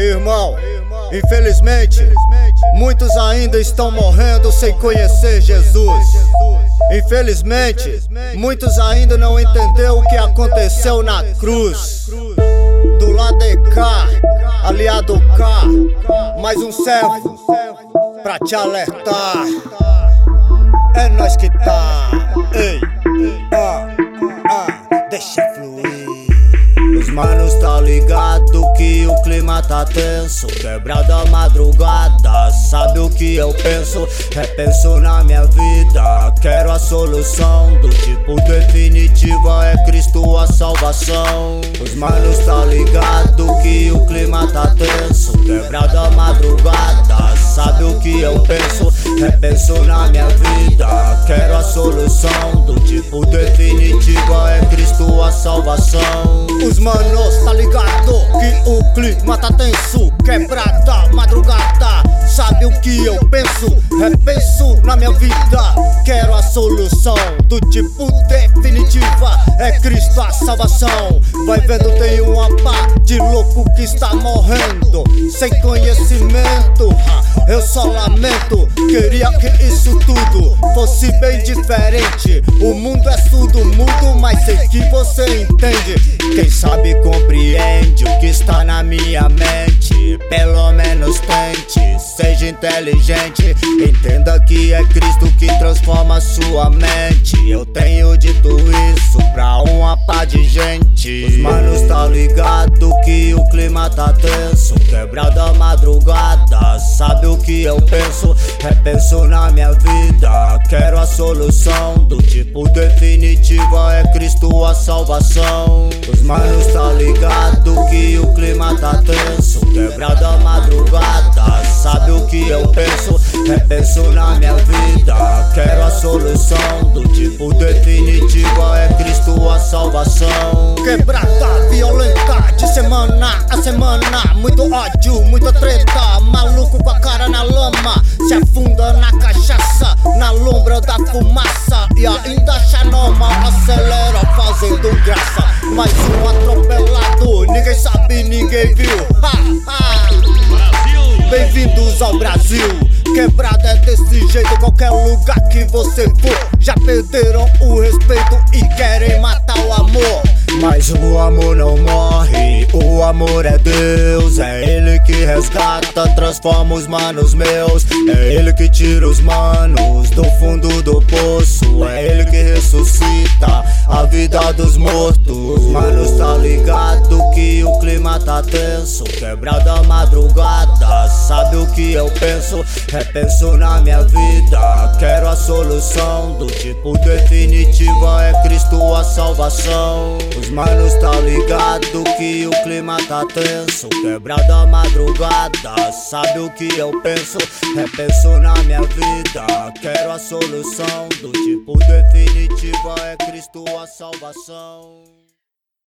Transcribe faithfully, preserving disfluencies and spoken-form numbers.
Aí, irmão, infelizmente, muitos ainda estão morrendo sem conhecer Jesus. Infelizmente, muitos ainda não entenderam o que aconteceu na cruz. Do lado de cá, aliado cá, mais um servo pra te alertar. É nós que tá, ei, ah, ah, deixa fluir. Os manos tá ligado que o clima tá tenso, quebrada a madrugada, sabe o que eu penso? Repenso na minha vida, quero a solução, do tipo definitiva é Cristo a salvação. Os manos tá ligado que o clima tá tenso, quebrada a madrugada, sabe o que eu penso? Repenso na minha vida, quero a solução, do tipo definitiva é Cristo a salvação. Os manos tá ligado que o clima tá tenso, quebrada, madrugada, sabe o que eu penso? Repenso na minha vida, quero a solução, do tipo definitiva é Cristo a salvação. Vai vendo, tem uma pá de louco que está morrendo sem conhecimento. Eu só lamento, queria que isso tudo fosse bem diferente. O mundo é surdo, mudo, mas sei que você entende. Quem sabe compreende o que está na minha mente. Pelo menos tente, seja inteligente. Entenda que é Cristo que transforma sua mente. Eu tenho dito isso pra uma pá de gente. Os manos tá ligado que o clima tá tenso, quebrada a madrugada, sabe o que eu penso? Repenso na minha vida, quero a solução, do tipo definitiva é Cristo a salvação. Os manos tá ligado que o clima tá tenso, quebrada a madrugada, sabe o que eu penso? Repenso na minha vida, quero a solução, do tipo definitiva é Cristo a salvação. Quebrada, violenta, de semana a semana, muito ódio, muita treta, maluco com a cara na lama, se afunda na cachaça, na lombra da fumaça, e ainda acha normal, acelera fazendo graça. Mais um atropelado, ninguém sabe, ninguém viu. Ha, ha. Bem-vindos ao Brasil. Quebrada é desse jeito, qualquer lugar que você for. Já perderam o respeito e querem matar o amor. Mas o amor não morre, o amor é Deus. É Ele que resgata, transforma os manos meus. É Ele que tira os manos do fundo do poço. É Ele que ressuscita a vida dos mortos. Os manos tá ligado que o clima tá tenso, quebrada a madrugada, sabe o que eu penso? Repenso na minha vida, quero a solução, do tipo definitiva é Cristo a salvação. Os manos tá ligado que o clima tá tenso, quebrada a madrugada, sabe o que eu penso? Repenso na minha vida, quero a solução, do tipo definitiva é Cristo a salvação.